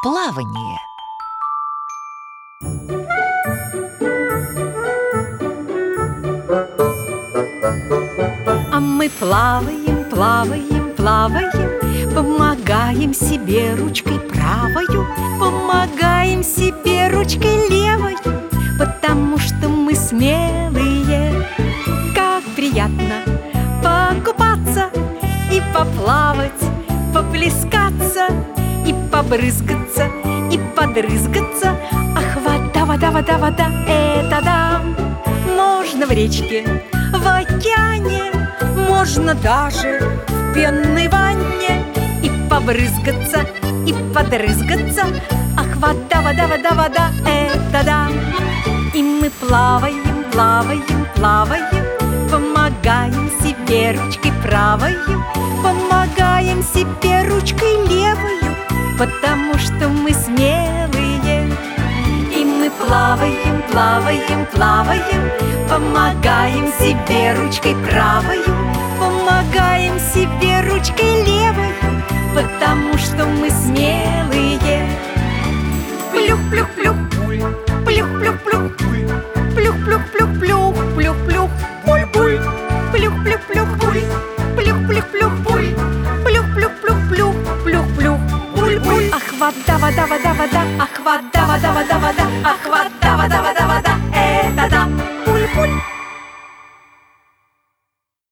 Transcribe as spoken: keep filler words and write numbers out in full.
Плавание. А мы плаваем, плаваем, плаваем, помогаем себе ручкой правою, помогаем себе ручкой левой, потому что мы смелые. Как приятно покупаться и поплавать, поплескаться и побрызгаться, и подрызгаться. Ах, вода, вода, вода, вода, это да! Можно в речке, в океане, можно даже в пенной ванне и побрызгаться, и подрызгаться. Ах, вода, вода, вода, вода, это да! И мы плаваем, плаваем, плаваем, помогаем себе ручкой правою, помогаем себе ручкой левою, потому что мы смелые. И мы плаваем, плаваем, плаваем, помогаем себе ручкой правою, помогаем себе ручкой левою, потому что мы смелые. Плюх-плюх-плюх, плюх-плюх-плюх, плюх-плюх-плюх-плюх, плюх-плюх, буль-буль, плюх-плюх-плюх-буль, плюх-плюх-плюх-буль, плюх-плюх-плюх-плюх, плюх-плюх, буль-буль. Ах, вода, вода, вода, вода, ах, вода, вода, вода, вода, ах, вода.